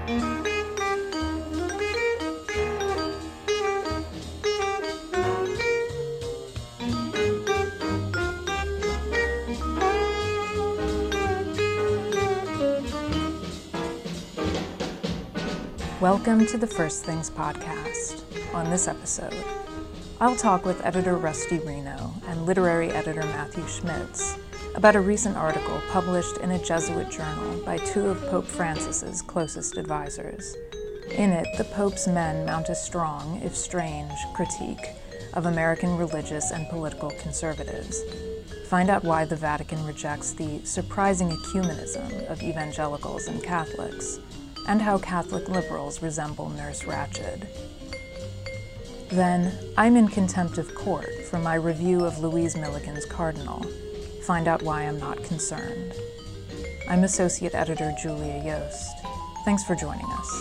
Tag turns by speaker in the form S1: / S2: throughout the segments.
S1: Welcome to the First Things podcast. On this episode, I'll talk with editor Rusty Reno and literary editor Matthew Schmitz about a recent article published in a Jesuit journal by two of Pope Francis's closest advisors. In it, the Pope's men mount a strong, if strange, critique of American religious and political conservatives. Find out why the Vatican rejects the surprising ecumenism of evangelicals and Catholics, and how Catholic liberals resemble Nurse Ratched. Then, I'm in contempt of court for my review of Louise Milligan's Cardinal. Find out why I'm not concerned. I'm Associate Editor Julia Yost. Thanks for joining us.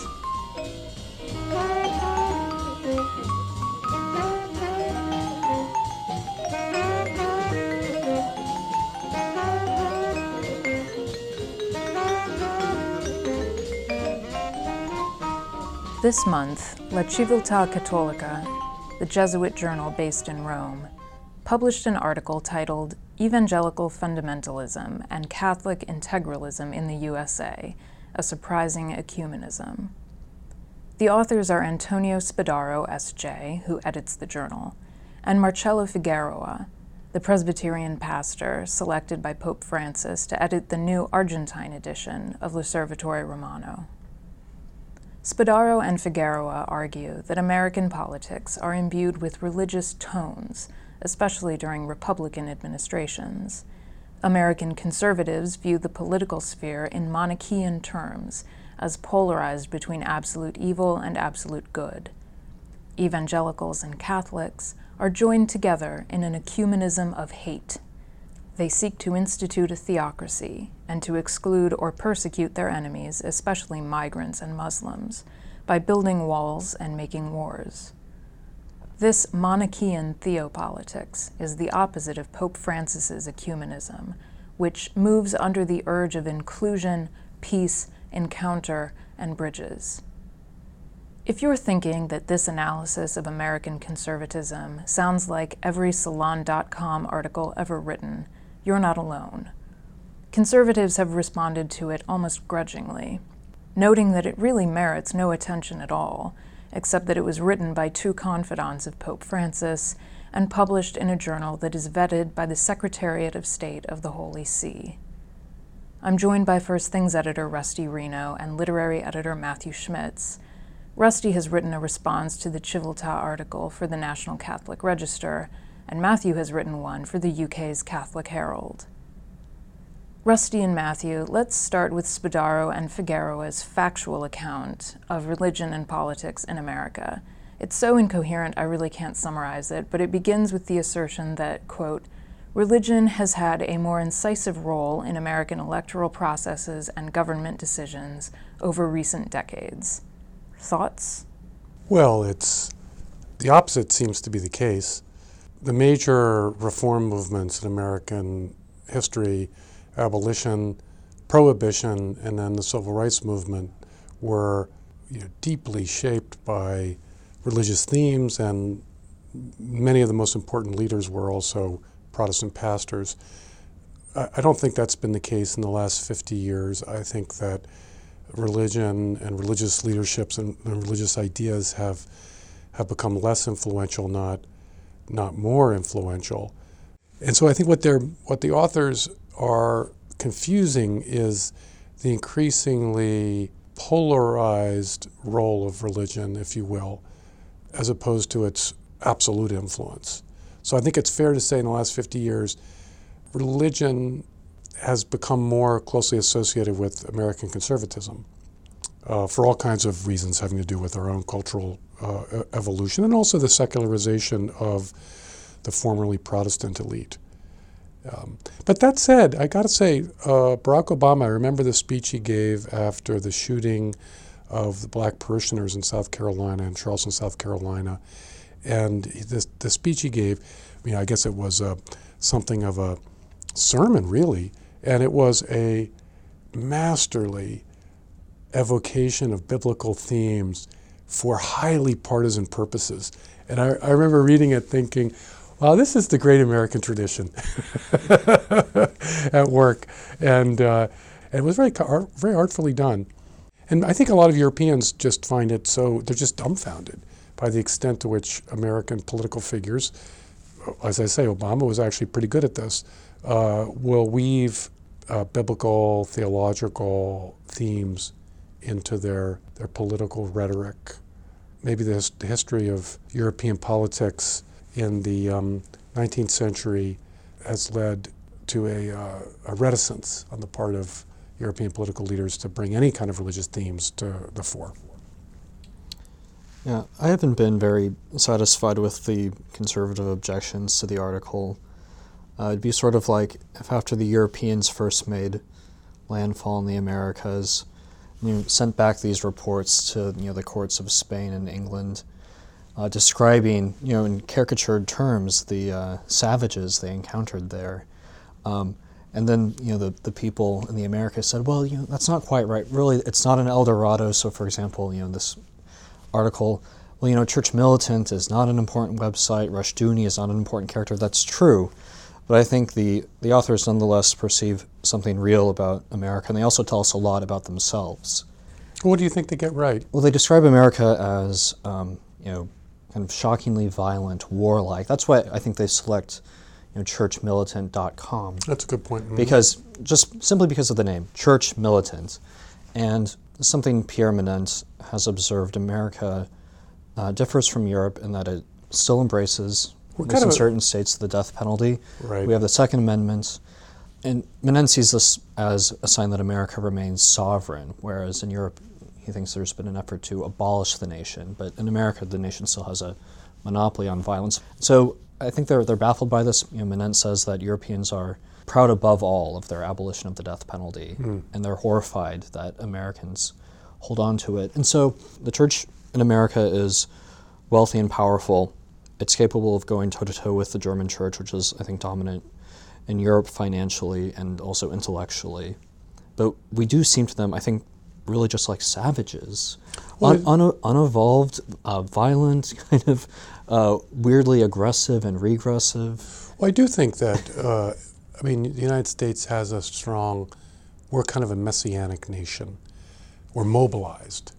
S1: This month, La Civiltà Cattolica, the Jesuit journal based in Rome, published an article titled Evangelical Fundamentalism and Catholic Integralism in the USA, a Surprising Ecumenism. The authors are Antonio Spadaro, S.J., who edits the journal, and Marcello Figueroa, the Presbyterian pastor selected by Pope Francis to edit the new Argentine edition of L'Osservatore Romano. Spadaro and Figueroa argue that American politics are imbued with religious tones, especially during Republican administrations. American conservatives view the political sphere in Manichaean terms, as polarized between absolute evil and absolute good. Evangelicals and Catholics are joined together in an ecumenism of hate. They seek to institute a theocracy and to exclude or persecute their enemies, especially migrants and Muslims, by building walls and making wars. This Manichaean theopolitics is the opposite of Pope Francis's ecumenism, which moves under the urge of inclusion, peace, encounter, and bridges. If you're thinking that this analysis of American conservatism sounds like every Salon.com article ever written, you're not alone. Conservatives have responded to it almost grudgingly, noting that it really merits no attention at all, except that it was written by two confidants of Pope Francis and published in a journal that is vetted by the Secretariat of State of the Holy See. I'm joined by First Things editor Rusty Reno and literary editor Matthew Schmitz. Rusty has written a response to the Civiltà article for the National Catholic Register, and Matthew has written one for the UK's Catholic Herald. Rusty and Matthew, let's start with Spadaro and Figueroa's factual account of religion and politics in America. It's so incoherent I really can't summarize it, but it begins with the assertion that, quote, religion has had a more incisive role in American electoral processes and government decisions over recent decades. Thoughts?
S2: Well, the opposite seems to be the case. The major reform movements in American history, abolition, prohibition, and then the civil rights movement were deeply shaped by religious themes, and many of the most important leaders were also Protestant pastors. I don't think that's been the case in the last 50 years. I think that religion and religious leaderships and religious ideas have become less influential, not more influential. And so I think what the authors are confusing is the increasingly polarized role of religion, if you will, as opposed to its absolute influence. So I think it's fair to say in the last 50 years, religion has become more closely associated with American conservatism for all kinds of reasons having to do with our own cultural evolution and also the secularization of the formerly Protestant elite. But that said, I got to say, Barack Obama, I remember the speech he gave after the shooting of the black parishioners in South Carolina, in Charleston, South Carolina. And the speech he gave, I guess it was something of a sermon, really. And it was a masterly evocation of biblical themes for highly partisan purposes. And I remember reading it thinking, wow, this is the great American tradition at work. And it was very artfully done. And I think a lot of Europeans just find it so, they're just dumbfounded by the extent to which American political figures, as I say, Obama was actually pretty good at this, will weave biblical, theological themes into their political rhetoric. Maybe the history of European politics in the 19th century has led to a reticence on the part of European political leaders to bring any kind of religious themes to the fore.
S3: Yeah, I haven't been very satisfied with the conservative objections to the article. It'd be sort of like if after the Europeans first made landfall in the Americas, sent back these reports to the courts of Spain and England, describing in caricatured terms the savages they encountered there. And then, the people in the Americas said, well, that's not quite right. Really, it's not an El Dorado. So, for example, this article, well, Church Militant is not an important website. Rushdoony is not an important character. That's true. But I think the authors nonetheless perceive something real about America, and they also tell us a lot about themselves.
S2: What do you think they get right?
S3: Well, they describe America as, kind of shockingly violent, warlike. That's why I think they select churchmilitant.com.
S2: That's a good point. Mm-hmm.
S3: Because, just simply because of the name, Church Militant. And something Pierre Manent has observed, America differs from Europe in that it still embraces, in certain states, the death penalty.
S2: Right.
S3: We have the Second Amendment. And Manent sees this as a sign that America remains sovereign, whereas in Europe, he thinks there's been an effort to abolish the nation. But in America, the nation still has a monopoly on violence. So I think they're baffled by this. Manent says that Europeans are proud above all of their abolition of the death penalty, and they're horrified that Americans hold on to it. And so the church in America is wealthy and powerful. It's capable of going toe-to-toe with the German church, which is, I think, dominant in Europe financially and also intellectually. But we do seem to them, I think, really just like savages. Unevolved, violent, kind of weirdly aggressive and regressive.
S2: Well, I do think that, the United States has we're kind of a messianic nation. We're mobilized.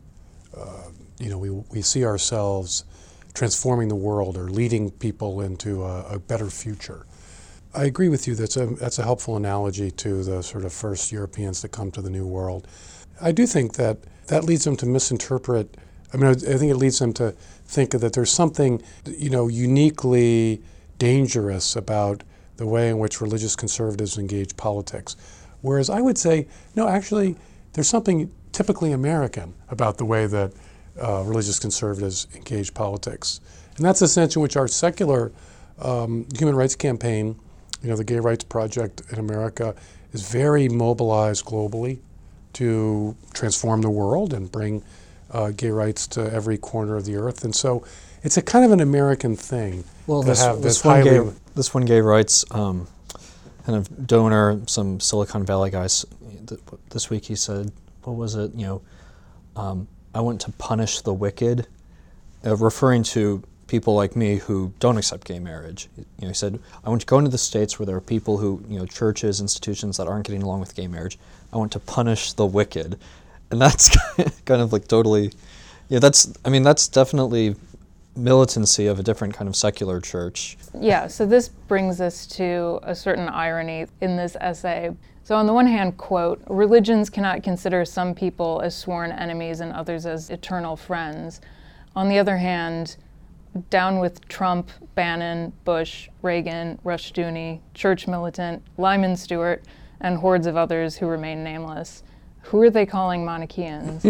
S2: We see ourselves transforming the world or leading people into a better future. I agree with you. That's a helpful analogy to the sort of first Europeans to come to the New World. I do think that leads them to misinterpret. I think it leads them to think that there's something, uniquely dangerous about the way in which religious conservatives engage politics. Whereas I would say, no, actually, there's something typically American about the way that religious conservatives engage politics. And that's the sense in which our secular human rights campaign, the Gay Rights Project in America, is very mobilized globally to transform the world and bring gay rights to every corner of the earth. And so it's a kind of an American thing.
S3: Well, this one gay rights kind of donor, some Silicon Valley guys, this week he said, what was it, I want to punish the wicked, referring to people like me who don't accept gay marriage. He said, I want to go into the states where there are people who, churches, institutions that aren't getting along with gay marriage. I want to punish the wicked. And that's kind of like totally, that's definitely militancy of a different kind of secular church.
S1: Yeah, so this brings us to a certain irony in this essay. So on the one hand, quote, religions cannot consider some people as sworn enemies and others as eternal friends. On the other hand, down with Trump, Bannon, Bush, Reagan, Rushdoony, Church Militant, Lyman Stewart, and hordes of others who remain nameless. Who are they calling Manichaeans?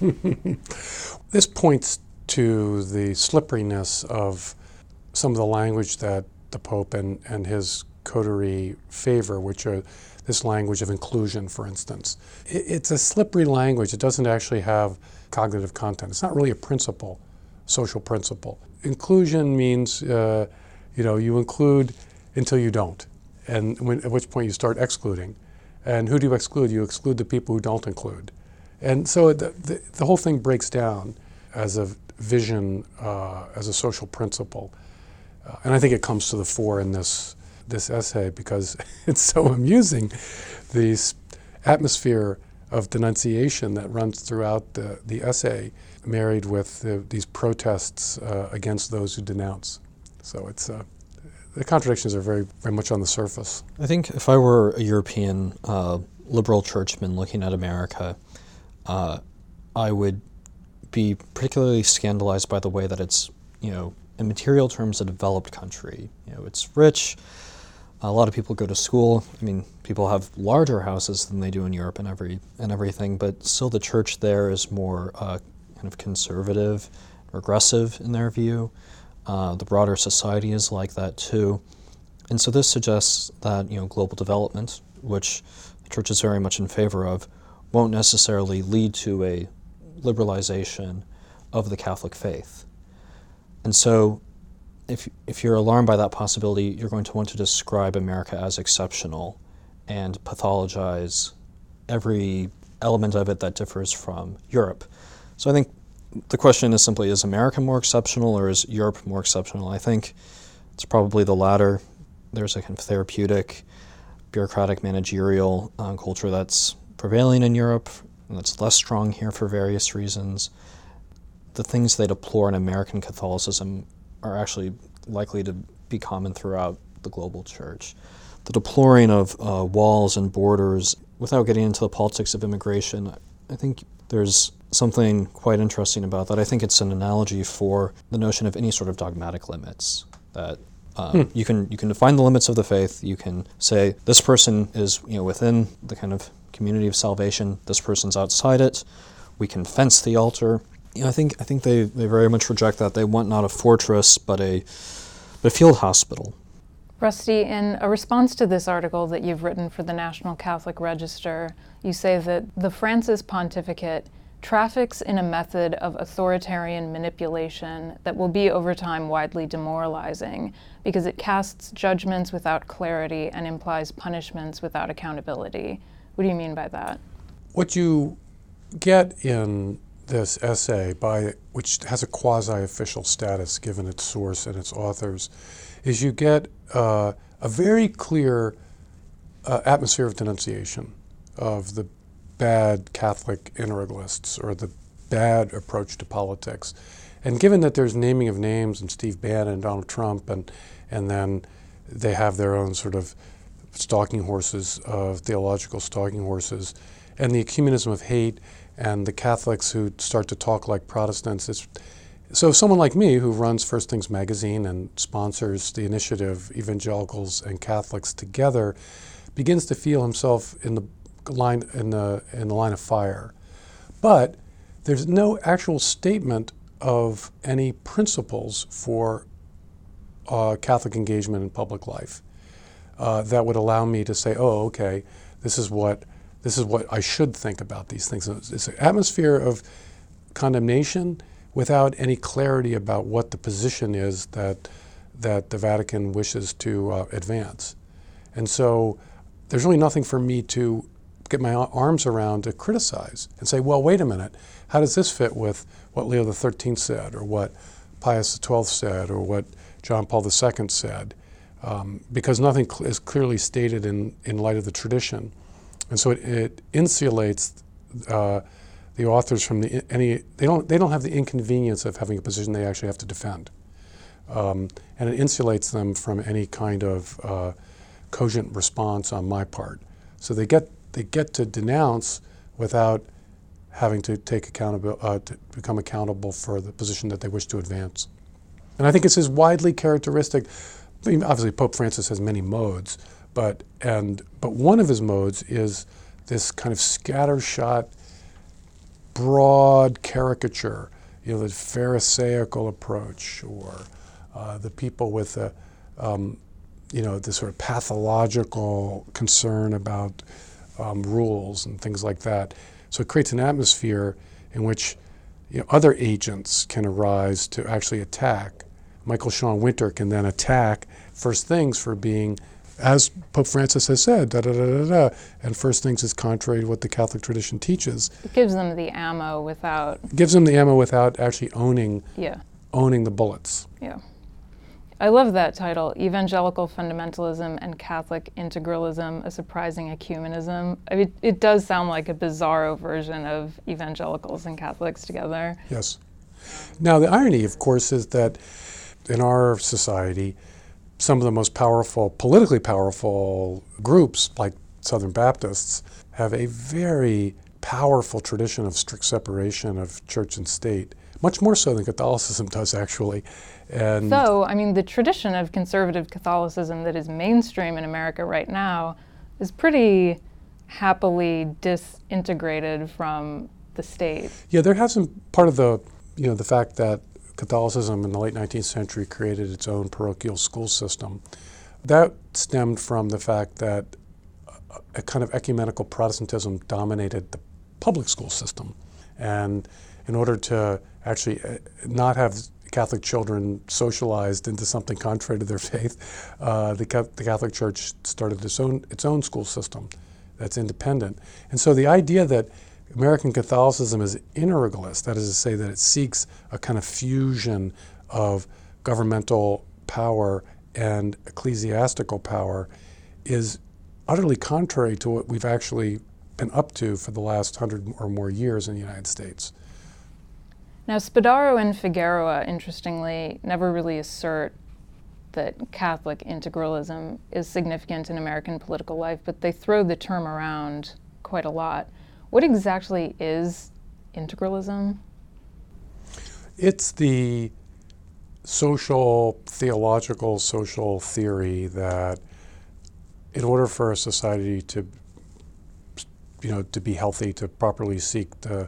S2: This points to the slipperiness of some of the language that the Pope and his coterie favor, which are this language of inclusion, for instance. It's a slippery language. It doesn't actually have cognitive content. It's not really a principle, social principle. Inclusion means, you include until you don't, and at which point you start excluding. And who do you exclude? You exclude the people who don't include. And so the whole thing breaks down as a vision, as a social principle. And I think it comes to the fore in this essay because it's so amusing, the atmosphere of denunciation that runs throughout the essay, married with these protests against those who denounce. So it's the contradictions are very, very much on the surface.
S3: I think if I were a European liberal churchman looking at America, I would be particularly scandalized by the way that it's, in material terms, a developed country. It's rich. A lot of people go to school. I mean, people have larger houses than they do in Europe and everything, but still the church there is more kind of conservative, regressive in their view. The broader society is like that too. And so this suggests that, global development, which the church is very much in favor of, won't necessarily lead to a liberalization of the Catholic faith. And so if you're alarmed by that possibility, you're going to want to describe America as exceptional and pathologize every element of it that differs from Europe. So I think the question is simply, is America more exceptional or is Europe more exceptional? I think it's probably the latter. There's a kind of therapeutic, bureaucratic, managerial culture that's prevailing in Europe, and that's less strong here for various reasons. The things they deplore in American Catholicism are actually likely to be common throughout the global church. The deploring of walls and borders, without getting into the politics of immigration, I think there's something quite interesting about that. I think it's an analogy for the notion of any sort of dogmatic limits, that you can define the limits of the faith. You can say this person is within the kind of community of salvation, this person's outside it. We can fence the altar. I think they very much reject that. They want not a fortress, but a field hospital.
S1: Rusty, in a response to this article that you've written for the National Catholic Register, you say that the Francis pontificate traffics in a method of authoritarian manipulation that will be over time widely demoralizing because it casts judgments without clarity and implies punishments without accountability. What do you mean by that?
S2: What you get in this essay, which has a quasi-official status given its source and its authors, is you get a very clear atmosphere of denunciation of the bad Catholic integralists or the bad approach to politics. And given that there's naming of names and Steve Bannon and Donald Trump, and then they have their own sort of stalking horses, theological stalking horses, and the ecumenism of hate and the Catholics who start to talk like Protestants. So someone like me who runs First Things Magazine and sponsors the initiative Evangelicals and Catholics Together begins to feel himself in the line of fire. But there's no actual statement of any principles for Catholic engagement in public life that would allow me to say, oh, okay, this is what I should think about these things. It's an atmosphere of condemnation without any clarity about what the position is that the Vatican wishes to advance. And so there's really nothing for me to get my arms around to criticize and say, well, wait a minute, how does this fit with what Leo XIII said or what Pius XII said or what John Paul II said? Because nothing is clearly stated in light of the tradition. And so it insulates the authors from they don't have the inconvenience of having a position they actually have to defend. And it insulates them from any kind of cogent response on my part. So they get to denounce without having to to become accountable for the position that they wish to advance. And I think it's as widely characteristic. I mean, obviously, Pope Francis has many modes, but one of his modes is this kind of scattershot, broad caricature, the Pharisaical approach, or the people with this sort of pathological concern about rules and things like that. So it creates an atmosphere in which other agents can arise to actually attack. Michael Sean Winter can then attack First Things for being as Pope Francis has said, da-da-da-da-da, and first things is contrary to what the Catholic tradition teaches.
S1: It gives them the ammo without...
S2: Gives them the ammo without actually owning the bullets.
S1: Yeah. I love that title, Evangelical Fundamentalism and Catholic Integralism, a Surprising Ecumenism. I mean, it does sound like a bizarro version of evangelicals and Catholics together.
S2: Yes. Now, the irony, of course, is that in our society, some of the most powerful, politically powerful groups, like Southern Baptists, have a very powerful tradition of strict separation of church and state, much more so than Catholicism does, actually. And
S1: so, I mean, the tradition of conservative Catholicism that is mainstream in America right now is pretty happily disintegrated from the state.
S2: Yeah, there hasn't, part of the, the fact that Catholicism in the late 19th century created its own parochial school system, that stemmed from the fact that a kind of ecumenical Protestantism dominated the public school system. And in order to actually not have Catholic children socialized into something contrary to their faith, the Catholic Church started its own school system that's independent. And so the idea that American Catholicism is integralist, that is to say that it seeks a kind of fusion of governmental power and ecclesiastical power, is utterly contrary to what we've actually been up to for the last 100 or more years in the United States.
S1: Now, Spadaro and Figueroa, interestingly, never really assert that Catholic integralism is significant in American political life, but they throw the term around quite a lot. What exactly is integralism?
S2: It's the theological social theory that in order for a society to be healthy, to properly seek the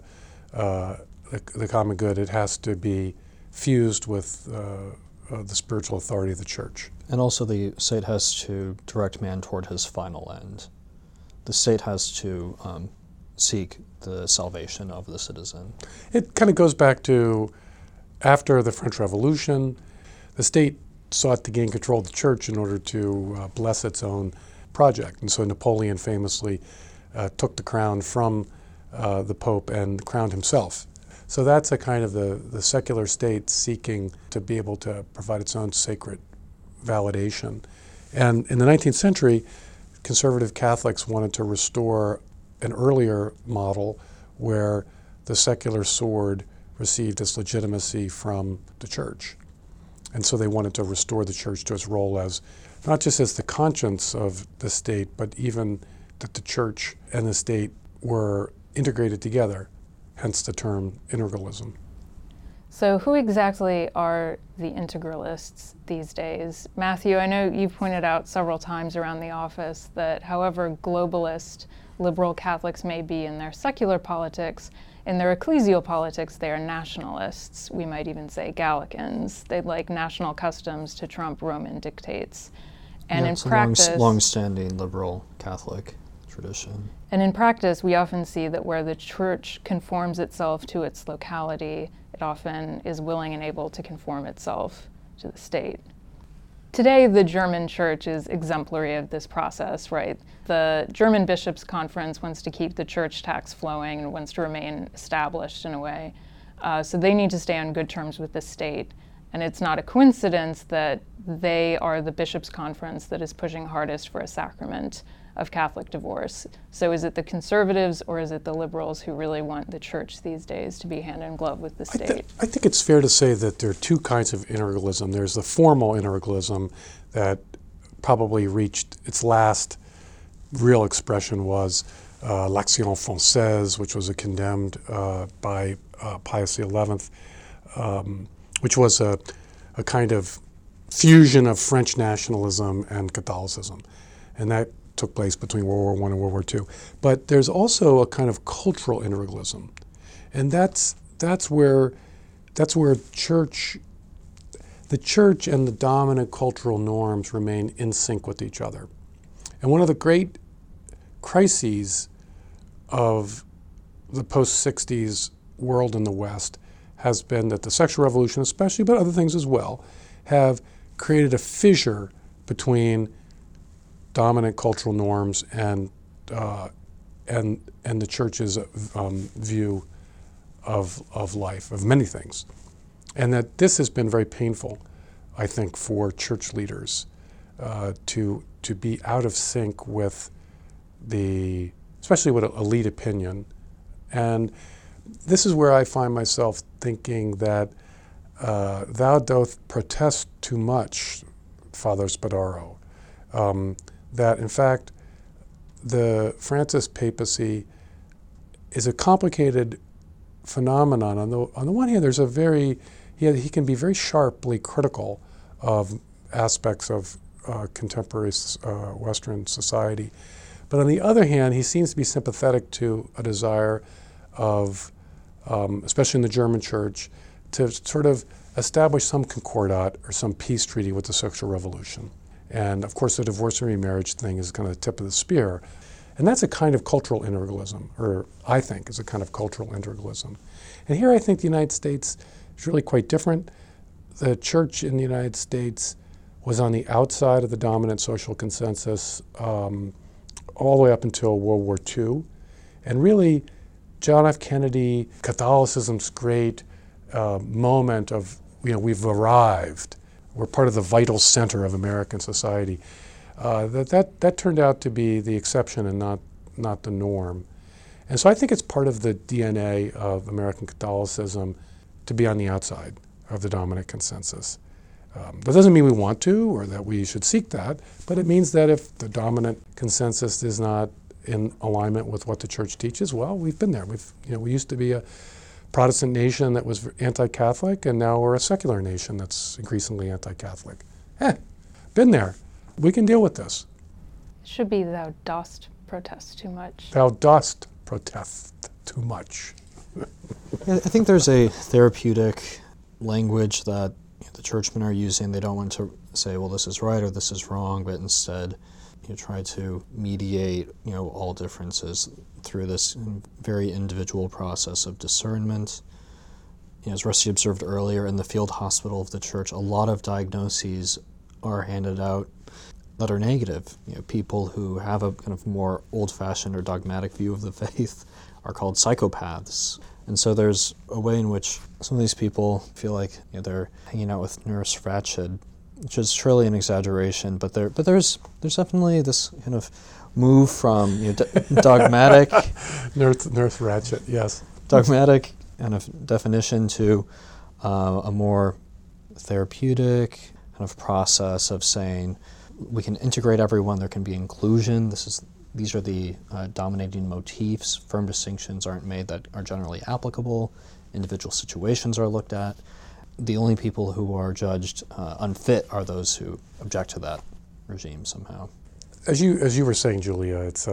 S2: common good, it has to be fused with the spiritual authority of the church.
S3: And also the state has to direct man toward his final end. The state has to seek the salvation of the citizen.
S2: It kind of goes back to after the French Revolution, the state sought to gain control of the church in order to bless its own project. And so Napoleon famously took the crown from the Pope and crowned himself. So that's a kind of the secular state seeking to be able to provide its own sacred validation. And in the 19th century, conservative Catholics wanted to restore an earlier model where the secular sword received its legitimacy from the church. And so they wanted to restore the church to its role as, not just as the conscience of the state, but even that the church and the state were integrated together, hence the term integralism.
S1: So who exactly are the integralists these days? Matthew, I know you've pointed out several times around the office that however globalist liberal Catholics may be in their secular politics, in their ecclesial politics, they are nationalists. We might even say Gallicans. They'd like national customs to trump Roman dictates. And in practice,
S3: long-standing liberal Catholic tradition.
S1: And in practice, we often see that where the church conforms itself to its locality, it often is willing and able to conform itself to the state. Today, the German church is exemplary of this process, right? The German Bishops' Conference wants to keep the church tax flowing and wants to remain established in a way. So they need to stay on good terms with the state. And it's not a coincidence that they are the Bishops' Conference that is pushing hardest for a sacrament of Catholic divorce. So is it the conservatives or is it the liberals who really want the church these days to be hand in glove with the state?
S2: I think it's fair to say that there are two kinds of integralism. There's the formal integralism that probably reached its last real expression was l'Action Française, which was condemned by Pius XI, which was a kind of fusion of French nationalism and Catholicism. And that took place between World War I and World War II. But there's also a kind of cultural integralism. And that's where the church and the dominant cultural norms remain in sync with each other. And one of the great crises of the post-60s world in the West has been that the sexual revolution especially, but other things as well, have created a fissure between dominant cultural norms and the church's view of life, of many things. And that this has been very painful, I think, for church leaders to be out of sync with especially with elite opinion. And this is where I find myself thinking that thou doth protest too much, Father Spadaro, that in fact the Francis papacy is a complicated phenomenon. On the one hand, there's he can be very sharply critical of aspects of contemporary Western society. But on the other hand, he seems to be sympathetic to a desire of, especially in the German church, to sort of establish some concordat or some peace treaty with the sexual revolution. And of course, the divorce and remarriage thing is kind of the tip of the spear. And that's a kind of cultural integralism, or I think is a kind of cultural integralism. And here I think the United States is really quite different. The church in the United States was on the outside of the dominant social consensus all the way up until World War II. And really, John F. Kennedy, Catholicism's great moment of, we've arrived. We're part of the vital center of American society. That turned out to be the exception and not the norm. And so I think it's part of the DNA of American Catholicism to be on the outside of the dominant consensus. That doesn't mean we want to or that we should seek that, but it means that if the dominant consensus is not in alignment with what the church teaches, well, we've been there. We used to be a Protestant nation that was anti-Catholic, and now we're a secular nation that's increasingly anti-Catholic. Been there. We can deal with this.
S1: It should be thou dost protest too much.
S2: Thou dost protest too much.
S3: I think there's a therapeutic language that the churchmen are using. They don't want to say, well, this is right or this is wrong, but instead try to mediate all differences through this very individual process of discernment. As Rusty observed earlier, in the field hospital of the church, a lot of diagnoses are handed out that are negative. People who have a kind of more old-fashioned or dogmatic view of the faith are called psychopaths. And so there's a way in which some of these people feel like they're hanging out with Nurse Ratched, which is surely an exaggeration, but there's definitely this kind of move from dogmatic
S2: Nurse Ratched, yes,
S3: dogmatic kind of definition to a more therapeutic kind of process of saying we can integrate everyone. There can be inclusion. These are the dominating motifs. Firm distinctions aren't made that are generally applicable. Individual situations are looked at. The only people who are judged unfit are those who object to that regime somehow.
S2: As you were saying, Julia, it's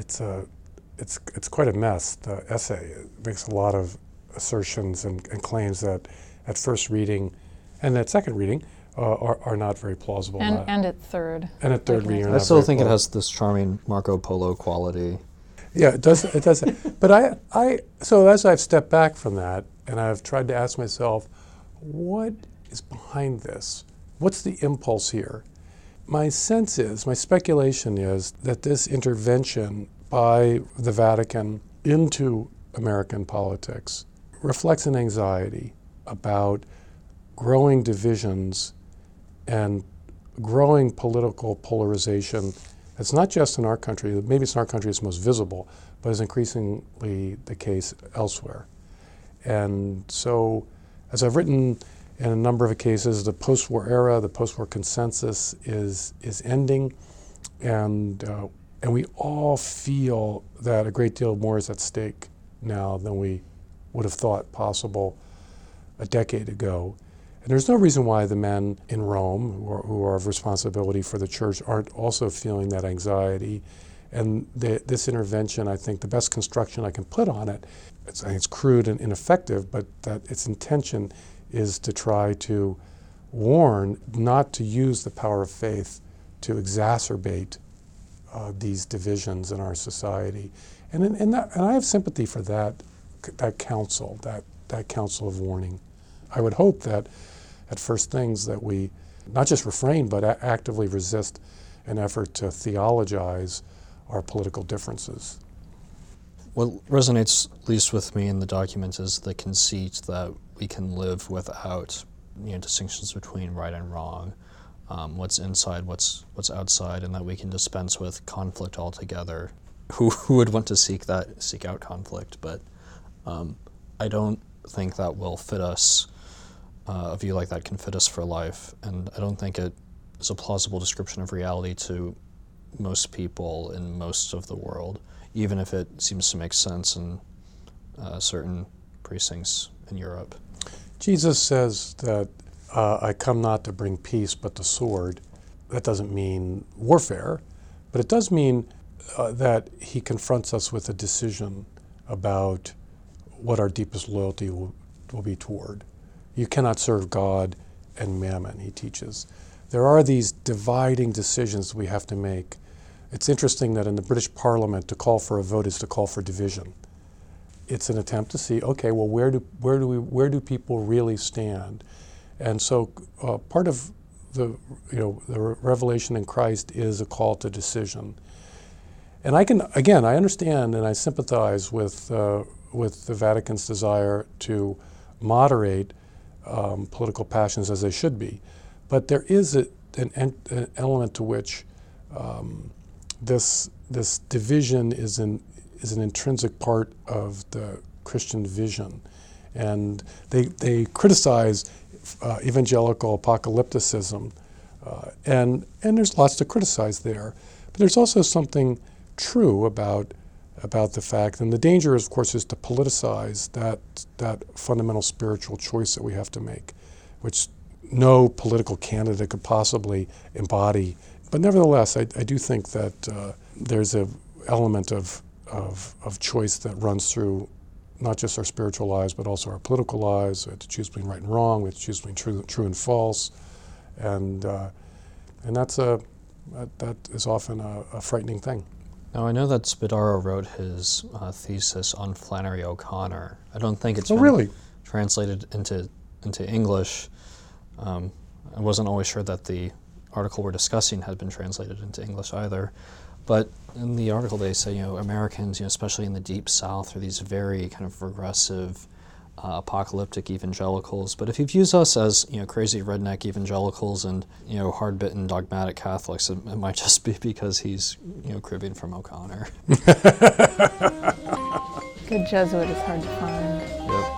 S2: quite a mess. The essay makes a lot of assertions and claims that at first reading and at second reading are not very plausible.
S1: And at third.
S2: And at third reading.
S3: I still think it has this charming Marco Polo quality.
S2: Yeah, it does. It does. But so as I've stepped back from that and I've tried to ask myself, what is behind this? What's the impulse here? My sense is, my speculation is that this intervention by the Vatican into American politics reflects an anxiety about growing divisions and growing political polarization. It's not just in our country, maybe it's in our country it's most visible, but is increasingly the case elsewhere. And so, as I've written in a number of cases, the post-war era, the post-war consensus is ending, and we all feel that a great deal more is at stake now than we would have thought possible a decade ago. And there's no reason why the men in Rome who are of responsibility for the church aren't also feeling that anxiety. And this intervention, I think the best construction I can put on it, I think it's crude and ineffective, but that its intention is to try to warn not to use the power of faith to exacerbate these divisions in our society. And I have sympathy for that counsel, that counsel of warning. I would hope that at first things that we not just refrain but actively resist an effort to theologize our political differences.
S3: What resonates least with me in the document is the conceit that we can live without distinctions between right and wrong, what's inside, what's outside, and that we can dispense with conflict altogether. Who would want to seek out conflict? But I don't think that will fit us. A view like that can fit us for life, and I don't think it is a plausible description of reality to most people in most of the world, even if it seems to make sense in certain precincts in Europe.
S2: Jesus says that I come not to bring peace but the sword. That doesn't mean warfare, but it does mean that he confronts us with a decision about what our deepest loyalty will be toward. You cannot serve God and mammon, he teaches. There are these dividing decisions we have to make. It's interesting that in the British Parliament, to call for a vote is to call for division. It's an attempt to see, okay, well, where do people really stand? And so part of the revelation in Christ is a call to decision. And I understand and I sympathize with the Vatican's desire to moderate political passions as they should be. But there is an element to which this division is an intrinsic part of the Christian vision. And they criticize evangelical apocalypticism, and there's lots to criticize there. But there's also something true about the fact, and the danger, of course, is to politicize that fundamental spiritual choice that we have to make, which no political candidate could possibly embody. But nevertheless, I do think that there's an element of choice that runs through not just our spiritual lives, but also our political lives. We have to choose between right and wrong. We have to choose between true and false, and that is often a frightening thing.
S3: Now, I know that Spadaro wrote his thesis on Flannery O'Connor. I don't think it's been translated into English. I wasn't always sure that the article we're discussing had been translated into English either. But in the article they say, Americans, especially in the Deep South, are these very kind of regressive, apocalyptic evangelicals. But if he views us as, crazy redneck evangelicals and, hard-bitten dogmatic Catholics, it might just be because he's, cribbing from O'Connor.
S1: Good Jesuit is hard to find.
S3: Yep.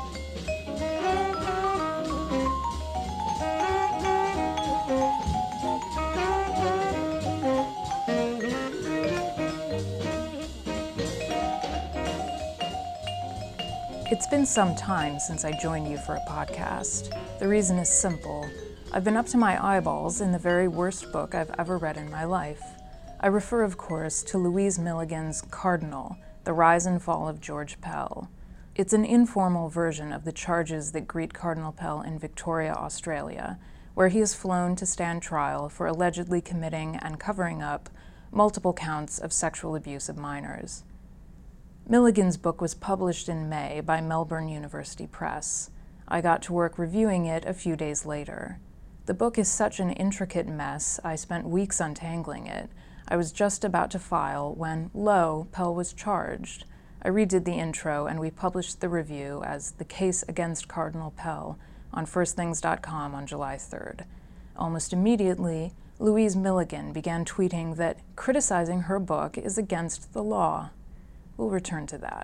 S1: It's been some time since I joined you for a podcast. The reason is simple. I've been up to my eyeballs in the very worst book I've ever read in my life. I refer, of course, to Louise Milligan's Cardinal, The Rise and Fall of George Pell. It's an informal version of the charges that greet Cardinal Pell in Victoria, Australia, where he is flown to stand trial for allegedly committing and covering up multiple counts of sexual abuse of minors. Milligan's book was published in May by Melbourne University Press. I got to work reviewing it a few days later. The book is such an intricate mess, I spent weeks untangling it. I was just about to file when, lo, Pell was charged. I redid the intro and we published the review as The Case Against Cardinal Pell on firstthings.com on July 3rd. Almost immediately, Louise Milligan began tweeting that criticizing her book is against the law. We'll return to that.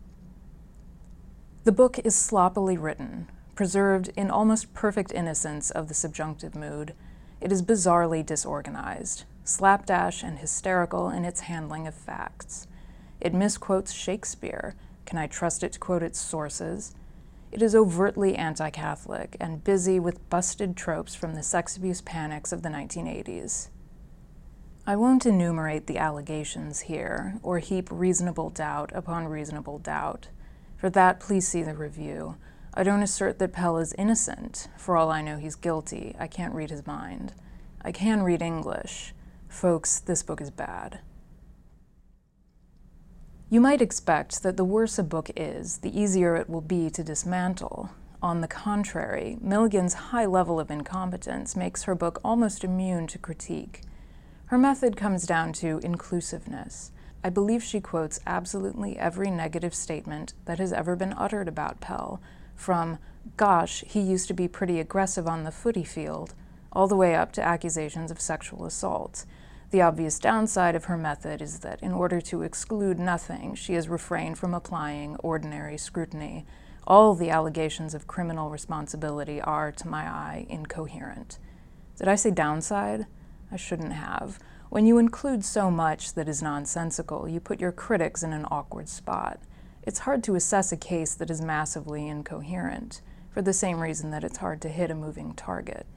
S1: The book is sloppily written, preserved in almost perfect innocence of the subjunctive mood. It is bizarrely disorganized, slapdash and hysterical in its handling of facts. It misquotes Shakespeare. Can I trust it to quote its sources? It is overtly anti-Catholic and busy with busted tropes from the sex abuse panics of the 1980s. I won't enumerate the allegations here, or heap reasonable doubt upon reasonable doubt. For that, please see the review. I don't assert that Pell is innocent. For all I know, he's guilty. I can't read his mind. I can read English. Folks, this book is bad. You might expect that the worse a book is, the easier it will be to dismantle. On the contrary, Milligan's high level of incompetence makes her book almost immune to critique. Her method comes down to inclusiveness. I believe she quotes absolutely every negative statement that has ever been uttered about Pell, from, "Gosh, he used to be pretty aggressive on the footy field," all the way up to accusations of sexual assault. The obvious downside of her method is that in order to exclude nothing, she has refrained from applying ordinary scrutiny. All the allegations of criminal responsibility are, to my eye, incoherent. Did I say downside? I shouldn't have. When you include so much that is nonsensical, you put your critics in an awkward spot. It's hard to assess a case that is massively incoherent, for the same reason that it's hard to hit a moving target.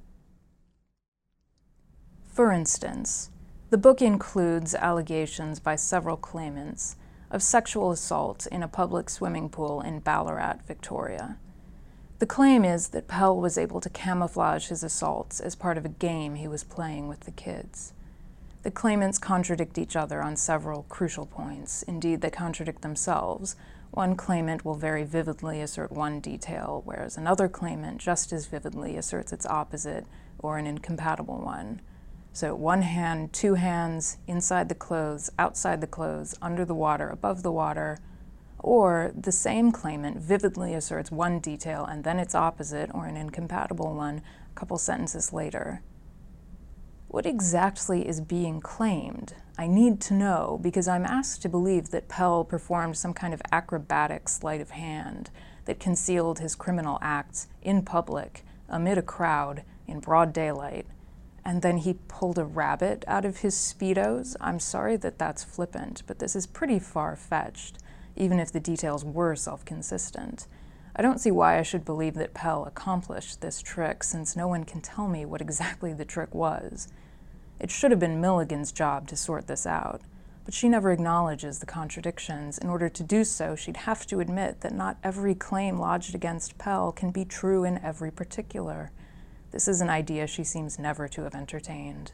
S1: For instance, the book includes allegations by several claimants of sexual assault in a public swimming pool in Ballarat, Victoria. The claim is that Pell was able to camouflage his assaults as part of a game he was playing with the kids. The claimants contradict each other on several crucial points. Indeed, they contradict themselves. One claimant will very vividly assert one detail, whereas another claimant just as vividly asserts its opposite or an incompatible one. So one hand, two hands, inside the clothes, outside the clothes, under the water, above the water, or the same claimant vividly asserts one detail and then its opposite or an incompatible one a couple sentences later. What exactly is being claimed? I need to know because I'm asked to believe that Pell performed some kind of acrobatic sleight of hand that concealed his criminal acts in public, amid a crowd, in broad daylight. And then he pulled a rabbit out of his Speedos? I'm sorry that that's flippant, but this is pretty far-fetched, even if the details were self-consistent. I don't see why I should believe that Pell accomplished this trick, since no one can tell me what exactly the trick was. It should have been Milligan's job to sort this out, but she never acknowledges the contradictions. In order to do so, she'd have to admit that not every claim lodged against Pell can be true in every particular. This is an idea she seems never to have entertained.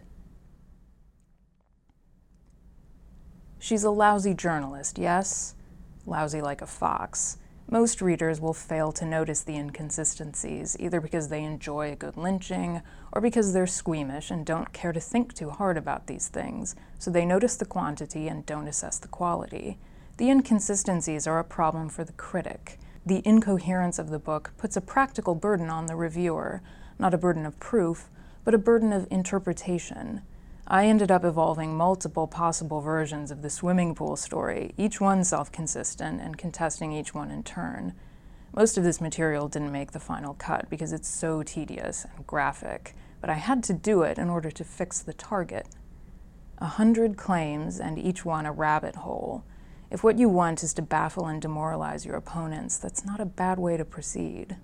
S1: She's a lousy journalist, yes? Lousy like a fox. Most readers will fail to notice the inconsistencies, either because they enjoy a good lynching or because they're squeamish and don't care to think too hard about these things, so they notice the quantity and don't assess the quality. The inconsistencies are a problem for the critic. The incoherence of the book puts a practical burden on the reviewer, not a burden of proof, but a burden of interpretation. I ended up evolving multiple possible versions of the swimming pool story, each one self-consistent and contesting each one in turn. Most of this material didn't make the final cut because it's so tedious and graphic, but I had to do it in order to fix the target. 100 claims and each one a rabbit hole. If what you want is to baffle and demoralize your opponents, that's not a bad way to proceed.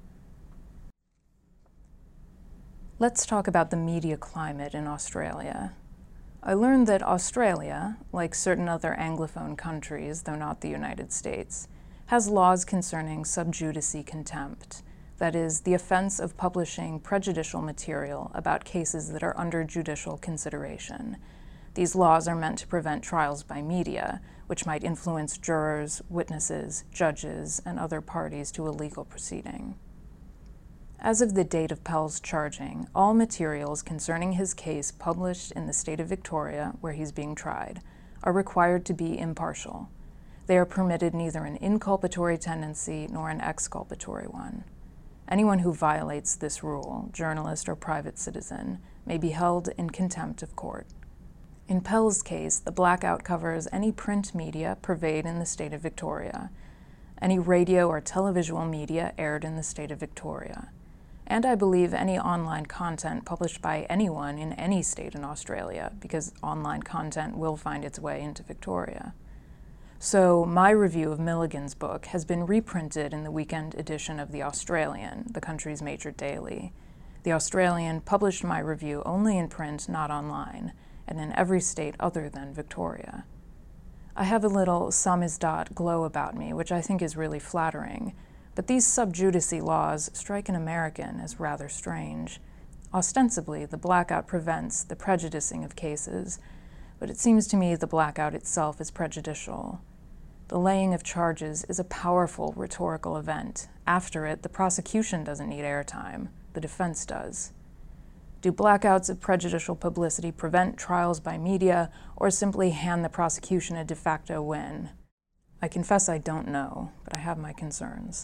S1: Let's talk about the media climate in Australia. I learned that Australia, like certain other Anglophone countries, though not the United States, has laws concerning sub judice contempt, that is, the offense of publishing prejudicial material about cases that are under judicial consideration. These laws are meant to prevent trials by media, which might influence jurors, witnesses, judges, and other parties to a legal proceeding. As of the date of Pell's charging, all materials concerning his case published in the state of Victoria, where he's being tried, are required to be impartial. They are permitted neither an inculpatory tendency nor an exculpatory one. Anyone who violates this rule, journalist or private citizen, may be held in contempt of court. In Pell's case, the blackout covers any print media purveyed in the state of Victoria, any radio or televisual media aired in the state of Victoria, and I believe any online content published by anyone in any state in Australia, because online content will find its way into Victoria. So my review of Milligan's book has been reprinted in the weekend edition of The Australian, the country's major daily. The Australian published my review only in print, not online, and in every state other than Victoria. I have a little samizdat glow about me, which I think is really flattering, but these sub judice laws strike an American as rather strange. Ostensibly, the blackout prevents the prejudicing of cases, but it seems to me the blackout itself is prejudicial. The laying of charges is a powerful rhetorical event. After it, the prosecution doesn't need airtime, the defense does. Do blackouts of prejudicial publicity prevent trials by media, or simply hand the prosecution a de facto win? I confess I don't know, but I have my concerns.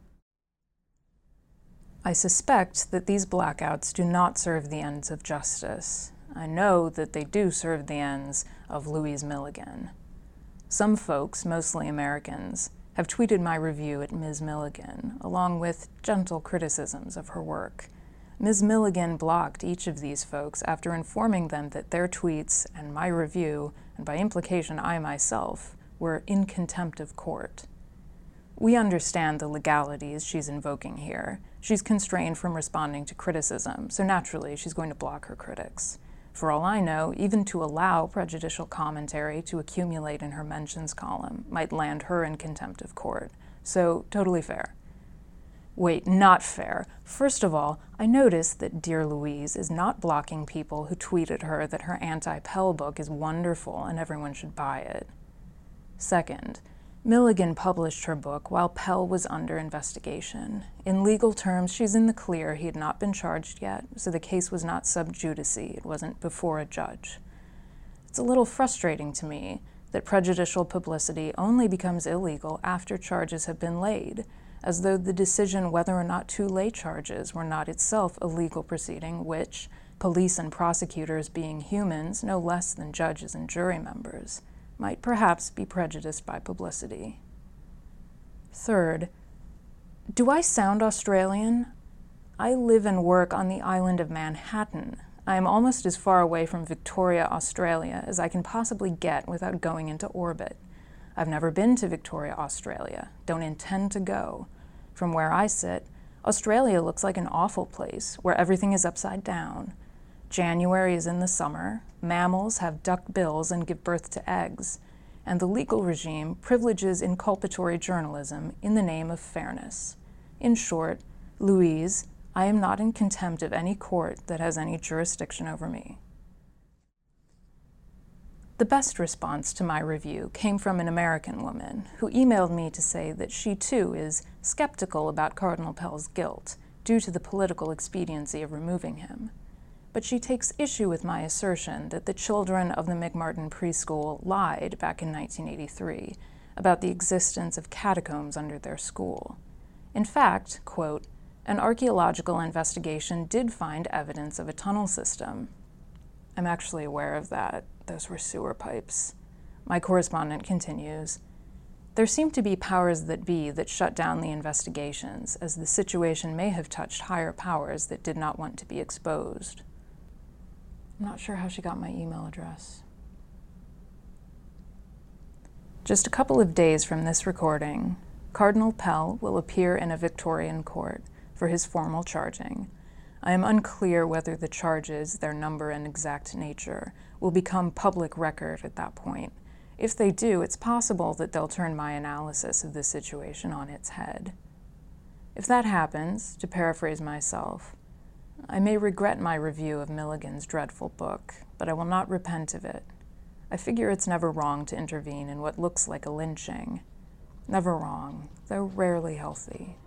S1: I suspect that these blackouts do not serve the ends of justice. I know that they do serve the ends of Louise Milligan. Some folks, mostly Americans, have tweeted my review at Ms. Milligan, along with gentle criticisms of her work. Ms. Milligan blocked each of these folks after informing them that their tweets and my review, and by implication I myself, were in contempt of court. We understand the legalities she's invoking here. She's constrained from responding to criticism, so naturally she's going to block her critics. For all I know, even to allow prejudicial commentary to accumulate in her mentions column might land her in contempt of court. So, totally fair. Wait, not fair. First of all, I noticed that Dear Louise is not blocking people who tweeted her that her anti-Pell book is wonderful and everyone should buy it. Second, Milligan published her book while Pell was under investigation. In legal terms, she's in the clear. He had not been charged yet, so the case was not sub judice. It wasn't before a judge. It's a little frustrating to me that prejudicial publicity only becomes illegal after charges have been laid, as though the decision whether or not to lay charges were not itself a legal proceeding which, police and prosecutors being humans no less than judges and jury members, might perhaps be prejudiced by publicity. Third, do I sound Australian? I live and work on the island of Manhattan. I am almost as far away from Victoria, Australia as I can possibly get without going into orbit. I've never been to Victoria, Australia, don't intend to go. From where I sit, Australia looks like an awful place where everything is upside down. January is in the summer, mammals have duck bills and give birth to eggs, and the legal regime privileges inculpatory journalism in the name of fairness. In short, Louise, I am not in contempt of any court that has any jurisdiction over me. The best response to my review came from an American woman who emailed me to say that she too is skeptical about Cardinal Pell's guilt due to the political expediency of removing him. But she takes issue with my assertion that the children of the McMartin preschool lied back in 1983 about the existence of catacombs under their school. In fact, quote, an archaeological investigation did find evidence of a tunnel system. I'm actually aware of that. Those were sewer pipes. My correspondent continues, there seem to be powers that be that shut down the investigations, as the situation may have touched higher powers that did not want to be exposed. I'm not sure how she got my email address. Just a couple of days from this recording, Cardinal Pell will appear in a Victorian court for his formal charging. I am unclear whether the charges, their number and exact nature, will become public record at that point. If they do, it's possible that they'll turn my analysis of the situation on its head. If that happens, to paraphrase myself, I may regret my review of Milligan's dreadful book, but I will not repent of it. I figure it's never wrong to intervene in what looks like a lynching. Never wrong, though rarely healthy.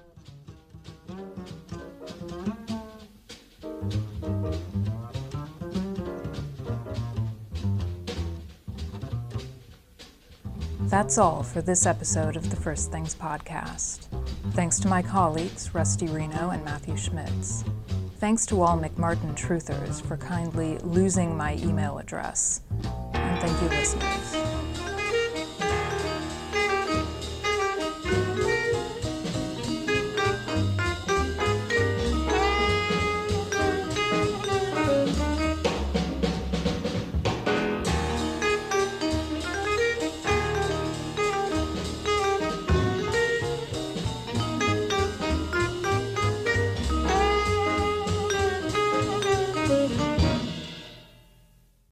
S1: That's all for this episode of the First Things podcast. Thanks to my colleagues, Rusty Reno and Matthew Schmitz. Thanks to all McMartin truthers for kindly losing my email address. And thank you, listeners.